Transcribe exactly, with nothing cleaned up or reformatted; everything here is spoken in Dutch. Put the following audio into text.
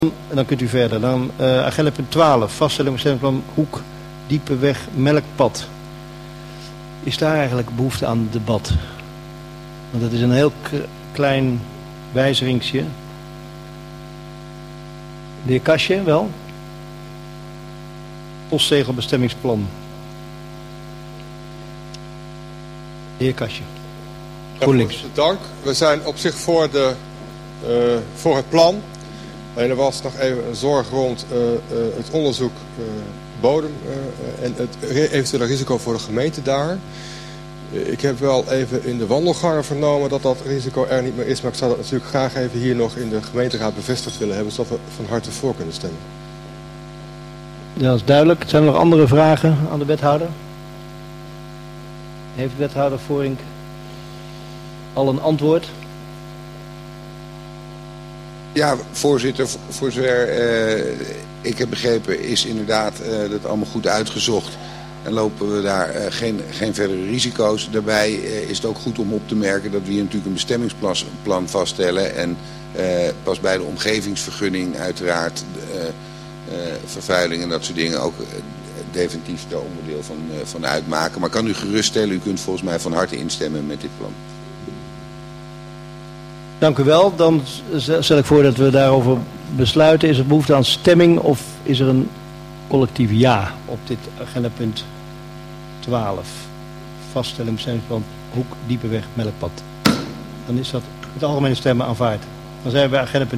En dan kunt u verder. Dan uh, agenda punt twaalf, vaststelling bestemmingsplan Hoek, Diepenweg, Melkpad. Is daar eigenlijk behoefte aan debat? Want dat is een heel klein wijzigingsje. De heer Kastje, wel? Postzegelbestemmingsplan. De heer Kastje. GroenLinks. Ja, dank. We zijn op zich voor, de, uh, voor het plan. En er was nog even een zorg rond uh, uh, het onderzoek uh, bodem uh, en het eventuele risico voor de gemeente daar. Uh, ik heb wel even in de wandelgangen vernomen dat dat risico er niet meer is. Maar ik zou dat natuurlijk graag even hier nog in de gemeenteraad bevestigd willen hebben. Zodat we van harte voor kunnen stemmen. Ja, dat is duidelijk. Zijn er nog andere vragen aan de wethouder? Heeft wethouder Voorink al een antwoord? Ja, voorzitter, voor zover uh, ik heb begrepen is inderdaad uh, dat allemaal goed uitgezocht. En lopen we daar uh, geen, geen verdere risico's. Daarbij uh, is het ook goed om op te merken dat we hier natuurlijk een bestemmingsplan vaststellen. En uh, pas bij de omgevingsvergunning uiteraard uh, uh, vervuiling en dat soort dingen ook uh, definitief daar onderdeel van, uh, van uitmaken. Maar ik kan u geruststellen, u kunt volgens mij van harte instemmen met dit plan. Dank u wel. Dan stel ik voor dat we daarover besluiten. Is er behoefte aan stemming of is er een collectief ja op dit agendapunt twaalf? Vaststelling bestemmingsplan Hoek, Diepenweg, Melkpad. Dan is dat met algemene stemmen aanvaard. Dan zijn we bij agendapunt